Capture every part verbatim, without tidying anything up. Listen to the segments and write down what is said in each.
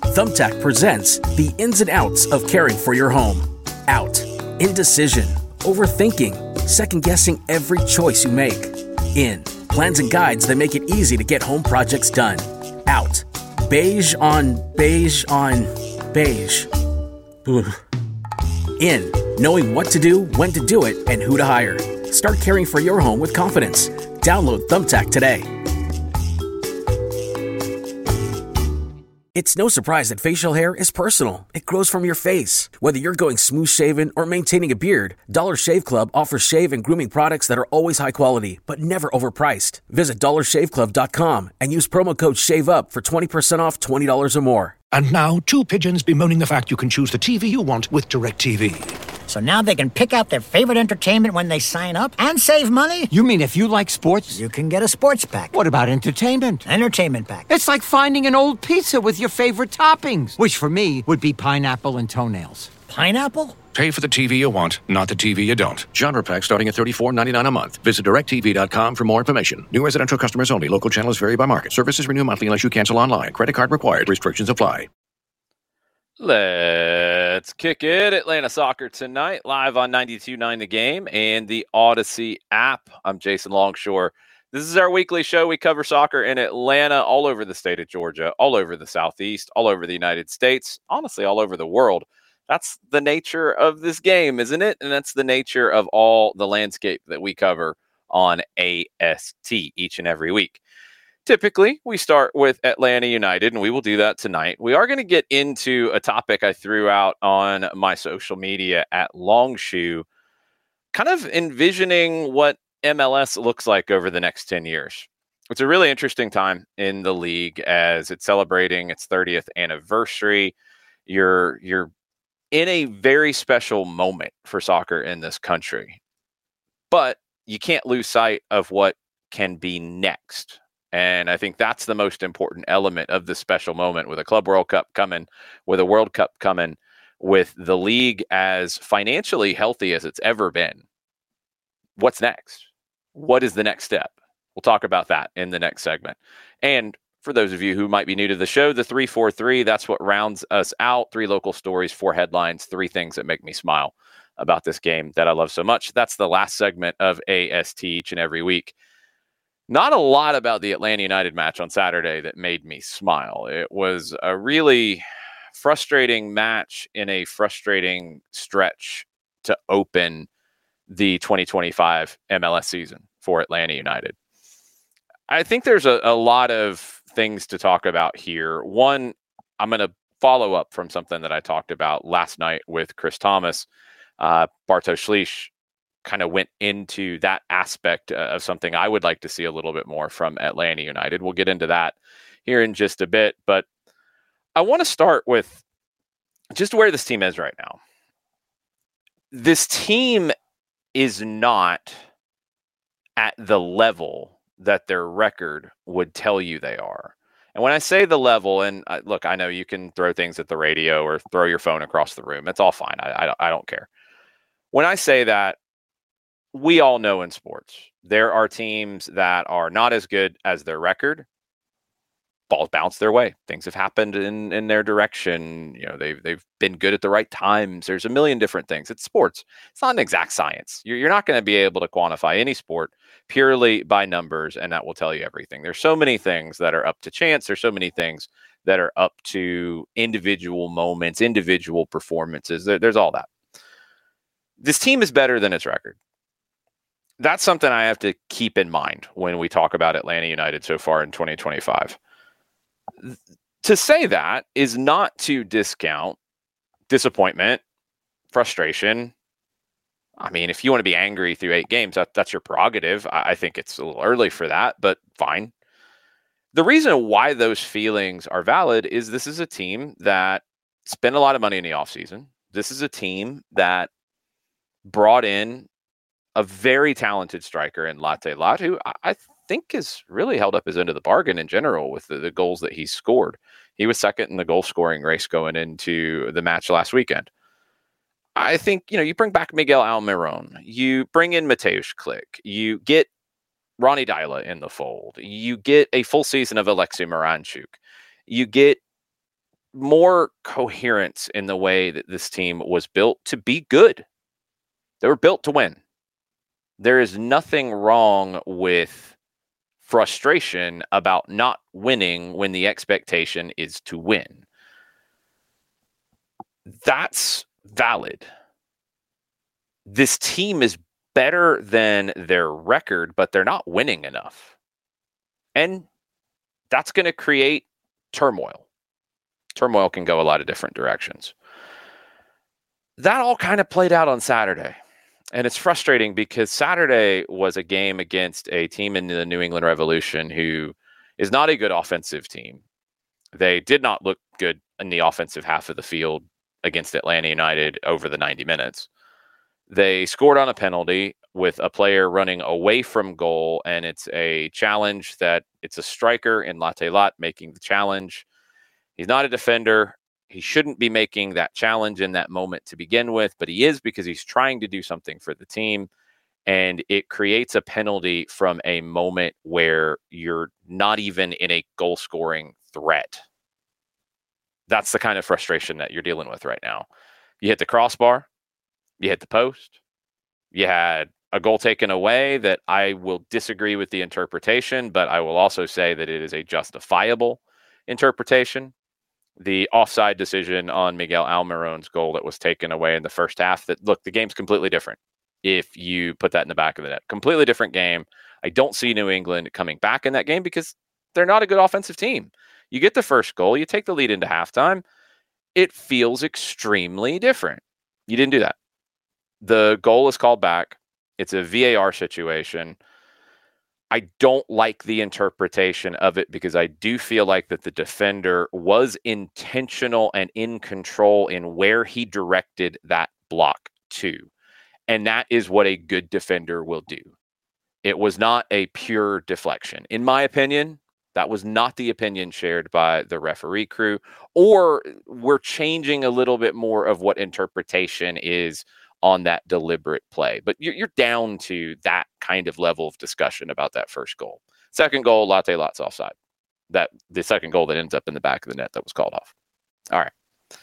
Thumbtack presents the ins and outs of caring for your home. Out. Indecision. Overthinking. Second-guessing every choice you make. In. Plans and guides that make it easy to get home projects done. Out. Beige on beige on beige. Ugh. In. Knowing what to do, when to do it, and who to hire. Start caring for your home with confidence. Download Thumbtack today. It's no surprise that facial hair is personal. It grows from your face. Whether you're going smooth shaven or maintaining a beard, Dollar Shave Club offers shave and grooming products that are always high quality, but never overpriced. Visit dollar shave club dot com and use promo code SHAVEUP for twenty percent off twenty dollars or more. And now, two pigeons bemoaning the fact you can choose the T V you want with DirecTV. So now they can pick out their favorite entertainment when they sign up and save money? You mean if you like sports? You can get a sports pack. What about entertainment? Entertainment pack. It's like finding an old pizza with your favorite toppings, which for me would be pineapple and toenails. Pineapple? Pay for the T V you want, not the T V you don't. Genre pack starting at thirty-four ninety-nine a month. Visit direct t v dot com for more information. New residential customers only. Local channels vary by market. Services renew monthly unless you cancel online. Credit card required. Restrictions apply. Let's kick it. Atlanta Soccer tonight, live on ninety-two point nine The Game and the Odyssey app. I'm Jason Longshore. This is our weekly show. We cover soccer in Atlanta, all over the state of Georgia, all over the Southeast, all over the United States, honestly, all over the world. That's the nature of this game, isn't it? And that's the nature of all the landscape that we cover on A S T each and every week. Typically, we start with Atlanta United, and we will do that tonight. We are going to get into a topic I threw out on my social media at Longshoe, kind of envisioning what M L S looks like over the next ten years. It's a really interesting time in the league as it's celebrating its thirtieth anniversary. You're, you're in a very special moment for soccer in this country, but you can't lose sight of what can be next. And I think that's the most important element of this special moment, with a Club World Cup coming, with a World Cup coming, with the league as financially healthy as it's ever been. What's next? What is the next step? We'll talk about that in the next segment. And for those of you who might be new to the show, the three four three, that's what rounds us out. Three local stories, four headlines, three things that make me smile about this game that I love so much. That's the last segment of A S T each and every week. Not a lot about the Atlanta United match on Saturday that made me smile. It was a really frustrating match in a frustrating stretch to open the twenty twenty-five M L S season for Atlanta United. I think there's a, a lot of things to talk about here. One, I'm going to follow up from something that I talked about last night with Chris Thomas. Uh, Bartosz Szlich kind of went into that aspect of something I would like to see a little bit more from Atlanta United. We'll get into that here in just a bit, but I want to start with just where this team is right now. This team is not at the level that their record would tell you they are. And when I say the level, and uh, look, I know you can throw things at the radio or throw your phone across the room. It's all fine. I, I, I don't care. When I say that, we all know in sports, there are teams that are not as good as their record. Balls bounce their way. Things have happened in, in their direction. You know, they've, they've been good at the right times. There's a million different things. It's sports. It's not an exact science. You're, you're not going to be able to quantify any sport purely by numbers, and that will tell you everything. There's so many things that are up to chance. There's so many things that are up to individual moments, individual performances. There, there's all that. This team is better than its record. That's something I have to keep in mind when we talk about Atlanta United so far in twenty twenty-five. To say that is not to discount disappointment, frustration. I mean, if you want to be angry through eight games, that, that's your prerogative. I, I think it's a little early for that, but fine. The reason why those feelings are valid is this is a team that spent a lot of money in the offseason. This is a team that brought in a very talented striker in Latte Lat, who I think has really held up his end of the bargain in general with the, the goals that he's scored. He was second in the goal scoring race going into the match last weekend. I think, you know, you bring back Miguel Almiron, you bring in Mateusz Klich, you get Ronny Deila in the fold, you get a full season of Alexei Miranchuk, you get more coherence in the way that this team was built to be good. They were built to win. There is nothing wrong with frustration about not winning when the expectation is to win. That's valid. This team is better than their record, but they're not winning enough. And that's going to create turmoil. Turmoil can go a lot of different directions. That all kind of played out on Saturday. And it's frustrating because Saturday was a game against a team in the New England Revolution who is not a good offensive team. They did not look good in the offensive half of the field against Atlanta United over the ninety minutes. They scored on a penalty with a player running away from goal, and it's a challenge that it's a striker in Latte Lot making the challenge. He's not a defender. He shouldn't be making that challenge in that moment to begin with, but he is because he's trying to do something for the team, and it creates a penalty from a moment where you're not even in a goal-scoring threat. That's the kind of frustration that you're dealing with right now. You hit the crossbar. You hit the post. You had a goal taken away that I will disagree with the interpretation, but I will also say that it is a justifiable interpretation. The offside decision on Miguel Almiron's goal that was taken away in the first half, that look, the game's completely different if you put that in the back of the net. Completely different game. I don't see New England coming back in that game because they're not a good offensive team. You get the first goal, you take the lead into halftime. It feels extremely different. You didn't do that. The goal is called back. It's a V A R situation. I don't like the interpretation of it because I do feel like that the defender was intentional and in control in where he directed that block to. And that is what a good defender will do. It was not a pure deflection. In my opinion, that was not the opinion shared by the referee crew, or we're changing a little bit more of what interpretation is on that deliberate play. But you're, you're down to that kind of level of discussion about that first goal. Second goal, Latte Lot's offside. That the second goal that ends up in the back of the net that was called off. All right.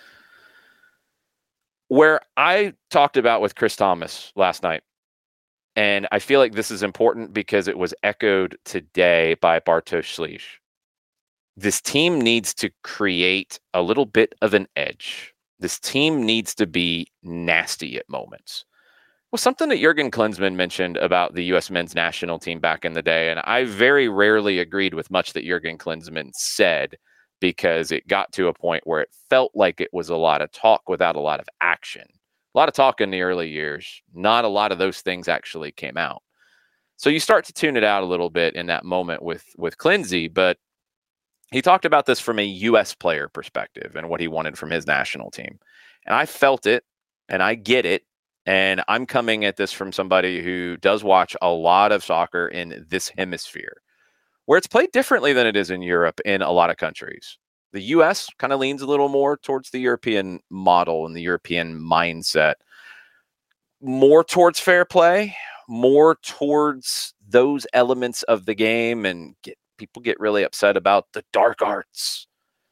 Where I talked about with Chris Thomas last night, and I feel like this is important because it was echoed today by Bartosz Slisz. This team needs to create a little bit of an edge. This team needs to be nasty at moments. Well, something that Jurgen Klinsmann mentioned about the U S men's national team back in the day, and I very rarely agreed with much that Jurgen Klinsmann said because it got to a point where it felt like it was a lot of talk without a lot of action. A lot of talk in the early years. Not a lot of those things actually came out. So you start to tune it out a little bit in that moment with, with Klinsy, but he talked about this from a U S player perspective and what he wanted from his national team. And I felt it, and I get it. And I'm coming at this from somebody who does watch a lot of soccer in this hemisphere, where it's played differently than it is in Europe in a lot of countries. The U S kind of leans a little more towards the European model and the European mindset, more towards fair play, more towards those elements of the game, and get people get really upset about the dark arts.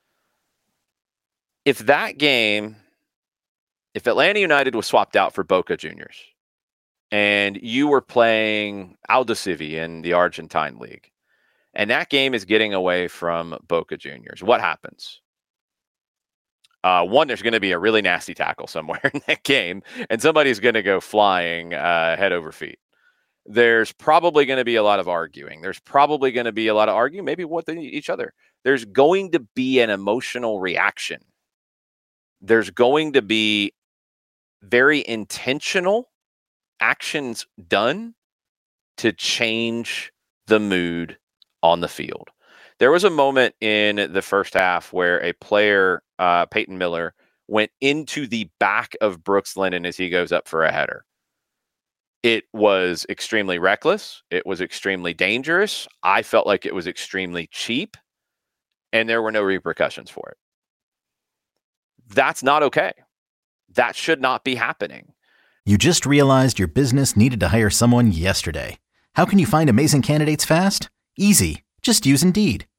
If that game, if Atlanta United was swapped out for Boca Juniors and you were playing Aldosivi in the Argentine League, and that game is getting away from Boca Juniors, what happens? Uh, one, there's going to be a really nasty tackle somewhere in that game, and somebody's going to go flying uh, head over feet. There's probably going to be a lot of arguing. There's probably going to be a lot of arguing, maybe with each other. There's going to be an emotional reaction. There's going to be very intentional actions done to change the mood on the field. There was a moment in the first half where a player, uh, Peyton Miller, went into the back of Brooks Lennon as he goes up for a header. It was extremely reckless. It was extremely dangerous. I felt like it was extremely cheap, and there were no repercussions for it. That's not okay. That should not be happening. You just realized your business needed to hire someone yesterday. How can you find amazing candidates fast? Easy. Just use Indeed.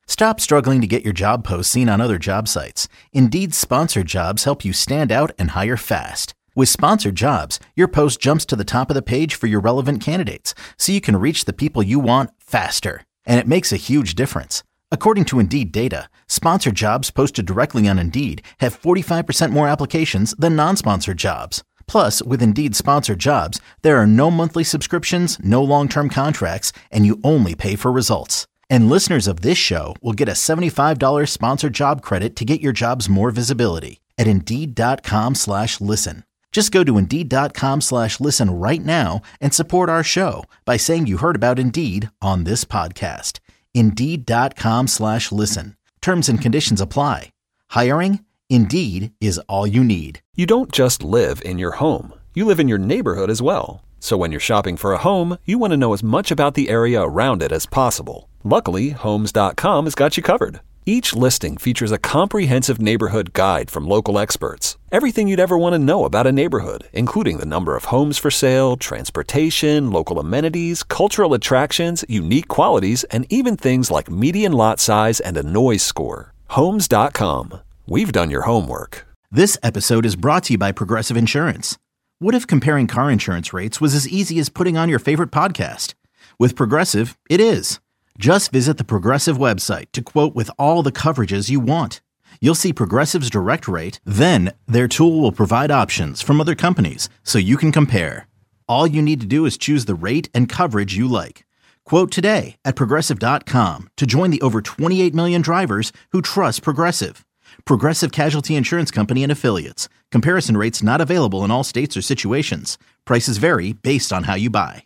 Stop struggling to get your job posts seen on other job sites. Indeed's sponsored jobs help you stand out and hire fast. With sponsored jobs, your post jumps to the top of the page for your relevant candidates, so you can reach the people you want faster. And it makes a huge difference. According to Indeed data, sponsored jobs posted directly on Indeed have forty-five percent more applications than non-sponsored jobs. Plus, with Indeed sponsored jobs, there are no monthly subscriptions, no long-term contracts, and you only pay for results. And listeners of this show will get a seventy-five dollars sponsored job credit to get your jobs more visibility at Indeed.com slash listen. Just go to Indeed.com slash listen right now and support our show by saying you heard about Indeed on this podcast. Indeed.com slash listen. Terms and conditions apply. Hiring? Indeed is all you need. You don't just live in your home. You live in your neighborhood as well. So when you're shopping for a home, you want to know as much about the area around it as possible. Luckily, Homes dot com has got you covered. Each listing features a comprehensive neighborhood guide from local experts. Everything you'd ever want to know about a neighborhood, including the number of homes for sale, transportation, local amenities, cultural attractions, unique qualities, and even things like median lot size and a noise score. Homes dot com. We've done your homework. This episode is brought to you by Progressive Insurance. What if comparing car insurance rates was as easy as putting on your favorite podcast? With Progressive, it is. Just visit the Progressive website to quote with all the coverages you want. You'll see Progressive's direct rate, then their tool will provide options from other companies so you can compare. All you need to do is choose the rate and coverage you like. Quote today at Progressive dot com to join the over twenty-eight million drivers who trust Progressive. Progressive Casualty Insurance Company and Affiliates. Comparison rates not available in all states or situations. Prices vary based on how you buy.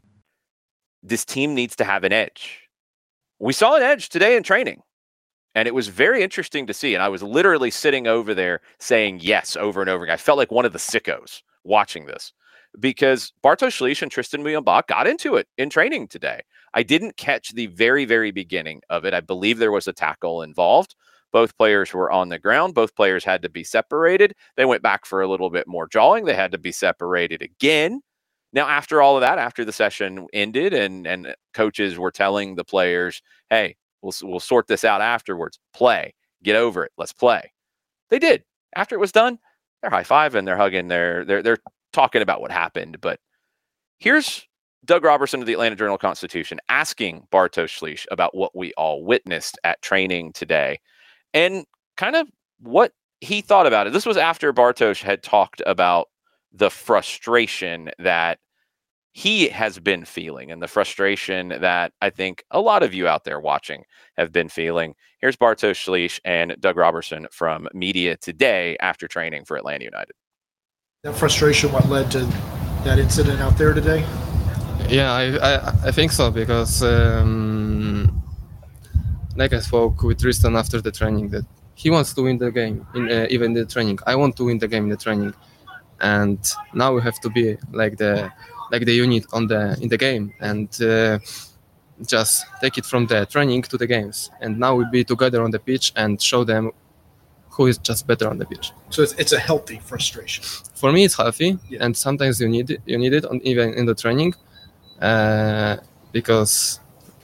This team needs to have an edge. We saw an edge today in training, and it was very interesting to see. And I was literally sitting over there saying yes over and over again. I felt like one of the sickos watching this because Bartosz Slisz and Tristan Muyumba got into it in training today. I didn't catch the very, very beginning of it. I believe there was a tackle involved. Both players were on the ground. Both players had to be separated. They went back for a little bit more jawing. They had to be separated again. Now, after all of that, after the session ended and, and coaches were telling the players, hey, we'll, we'll sort this out afterwards. Play. Get over it. Let's play. They did. After it was done, they're high-fiving, they're hugging, they're, they're, they're talking about what happened. But here's Doug Roberson of the Atlanta Journal-Constitution asking Bartosz Slisz about what we all witnessed at training today and kind of what he thought about it. This was after Bartosz had talked about the frustration that he has been feeling and the frustration that I think a lot of you out there watching have been feeling. Here's Bartosz Slisz and Doug Roberson from Media Today after training for Atlanta United. That frustration, what led to that incident out there today? Yeah, I I, I think so because um, like I spoke with Tristan after the training that he wants to win the game, in uh, even the training. I want to win the game in the training. And now we have to be like the like the unit on the in the game and uh, just take it from the training to the games. And now we'll be together on the pitch and show them who is just better on the pitch. So it's, it's a healthy frustration. For me, it's healthy, yeah. And sometimes you need it, you need it on, even in the training uh, because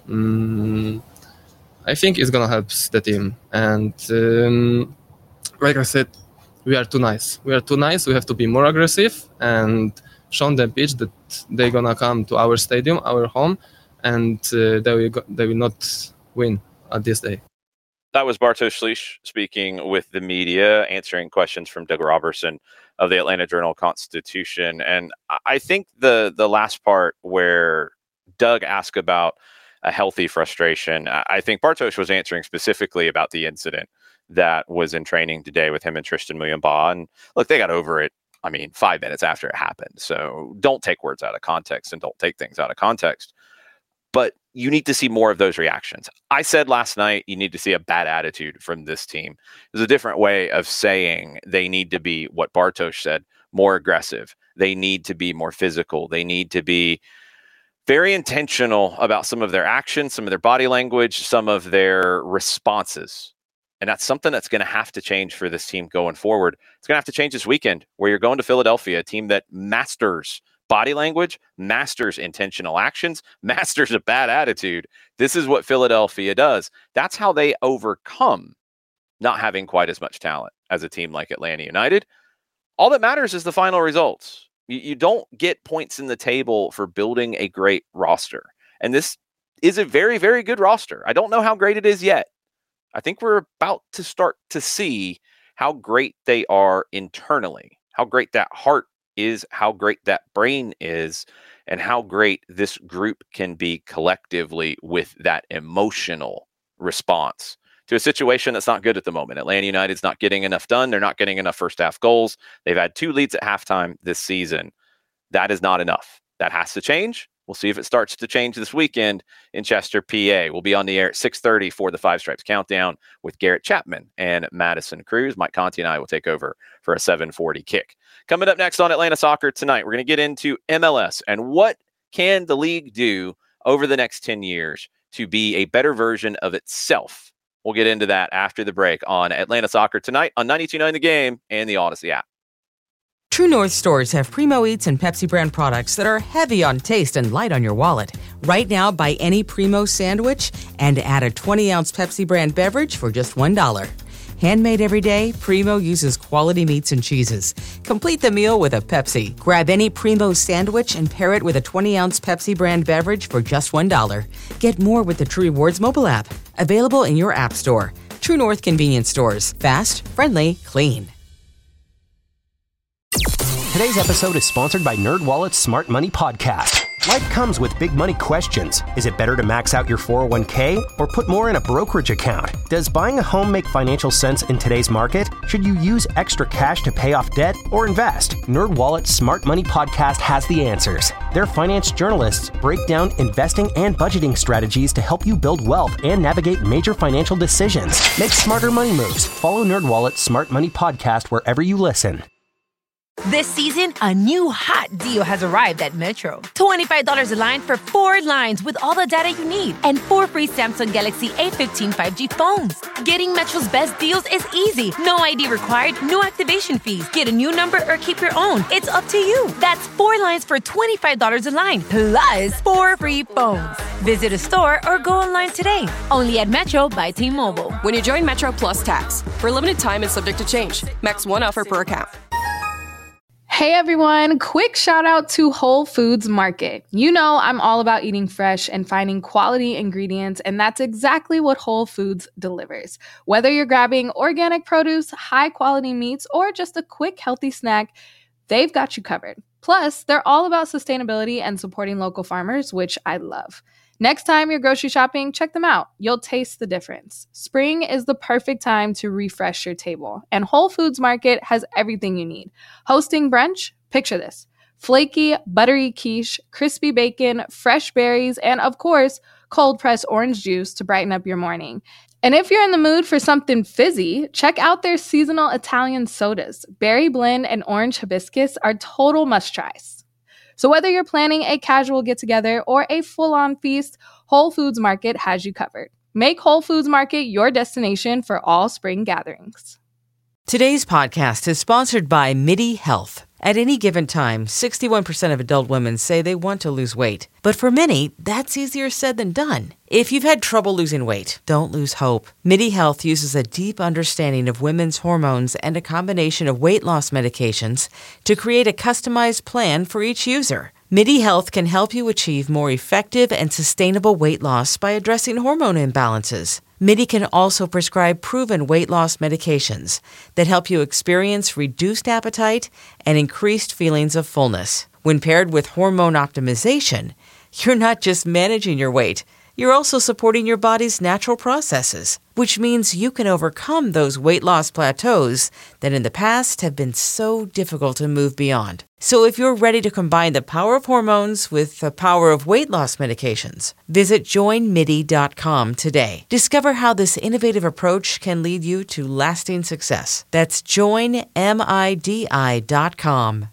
um, I think it's gonna help the team. And um, like I said. We are too nice. We are too nice. We have to be more aggressive and show them pitch that they're gonna come to our stadium, our home, and uh, they will go, they will not win at this day. That was Bartosz Slisz speaking with the media, answering questions from Doug Roberson of the Atlanta Journal-Constitution. And I think the the last part where Doug asked about a healthy frustration, I think Bartosz was answering specifically about the incident that was in training today with him and Tristan Muyumba. And look, they got over it, I mean, five minutes after it happened. So don't take words out of context and don't take things out of context. But you need to see more of those reactions. I said last night, you need to see a bad attitude from this team. There's a different way of saying they need to be, what Bartosz said, more aggressive. They need to be more physical. They need to be very intentional about some of their actions, some of their body language, some of their responses. And that's something that's going to have to change for this team going forward. It's going to have to change this weekend where you're going to Philadelphia, a team that masters body language, masters intentional actions, masters a bad attitude. This is what Philadelphia does. That's how they overcome not having quite as much talent as a team like Atlanta United. All that matters is the final results. You, you don't get points in the table for building a great roster. And this is a very, very good roster. I don't know how great it is yet. I think we're about to start to see how great they are internally, how great that heart is, how great that brain is, and how great this group can be collectively with that emotional response to a situation that's not good at the moment. Atlanta United's not getting enough done. They're not getting enough first half goals. They've had two leads at halftime this season. That is not enough. That has to change. We'll see if it starts to change this weekend in Chester, P A. We'll be on the air at six thirty for the Five Stripes Countdown with Garrett Chapman and Madison Cruz. Mike Conti and I will take over for a seven forty kick. Coming up next on Atlanta Soccer tonight, we're going to get into M L S and what can the league do over the next ten years to be a better version of itself. We'll get into that after the break on Atlanta Soccer tonight on ninety-two point nine The Game and the Odyssey app. True North stores have Primo Eats and Pepsi brand products that are heavy on taste and light on your wallet. Right now, buy any Primo sandwich and add a twenty-ounce Pepsi brand beverage for just one dollar. Handmade every day, Primo uses quality meats and cheeses. Complete the meal with a Pepsi. Grab any Primo sandwich and pair it with a twenty-ounce Pepsi brand beverage for just one dollar. Get more with the True Rewards mobile app. Available in your app store. True North Convenience Stores. Fast, friendly, clean. Today's episode is sponsored by NerdWallet's Smart Money Podcast. Life comes with big money questions. Is it better to max out your four oh one k or put more in a brokerage account? Does buying a home make financial sense in today's market? Should you use extra cash to pay off debt or invest? NerdWallet's Smart Money Podcast has the answers. Their finance journalists break down investing and budgeting strategies to help you build wealth and navigate major financial decisions. Make smarter money moves. Follow NerdWallet's Smart Money Podcast wherever you listen. This season, a new hot deal has arrived at Metro. twenty-five dollars a line for four lines with all the data you need and four free Samsung Galaxy A fifteen five G phones. Getting Metro's best deals is easy. No I D required, no activation fees. Get a new number or keep your own. It's up to you. That's four lines for twenty-five dollars a line, plus four free phones. Visit a store or go online today. Only at Metro by T-Mobile. When you join Metro Plus Tax. For a limited time and subject to change. Max one offer per account. Hey everyone, quick shout out to Whole Foods Market. You know I'm all about eating fresh and finding quality ingredients, and that's exactly what Whole Foods delivers. Whether you're grabbing organic produce, high quality meats, or just a quick healthy snack, they've got you covered. Plus, they're all about sustainability and supporting local farmers, which I love. Next time you're grocery shopping, check them out. You'll taste the difference. Spring is the perfect time to refresh your table, and Whole Foods Market has everything you need. Hosting brunch? Picture this. Flaky, buttery quiche, crispy bacon, fresh berries, and of course, cold-pressed orange juice to brighten up your morning. And if you're in the mood for something fizzy, check out their seasonal Italian sodas. Berry blend and orange hibiscus are total must-tries. So whether you're planning a casual get-together or a full-on feast, Whole Foods Market has you covered. Make Whole Foods Market your destination for all spring gatherings. Today's podcast is sponsored by MIDI Health. At any given time, sixty-one percent of adult women say they want to lose weight. But for many, that's easier said than done. If you've had trouble losing weight, don't lose hope. MIDI Health uses a deep understanding of women's hormones and a combination of weight loss medications to create a customized plan for each user. MIDI Health can help you achieve more effective and sustainable weight loss by addressing hormone imbalances. MIDI can also prescribe proven weight loss medications that help you experience reduced appetite and increased feelings of fullness. When paired with hormone optimization, you're not just managing your weight, you're also supporting your body's natural processes, which means you can overcome those weight loss plateaus that in the past have been so difficult to move beyond. So if you're ready to combine the power of hormones with the power of weight loss medications, visit join midi dot com today. Discover how this innovative approach can lead you to lasting success. That's join midi dot com.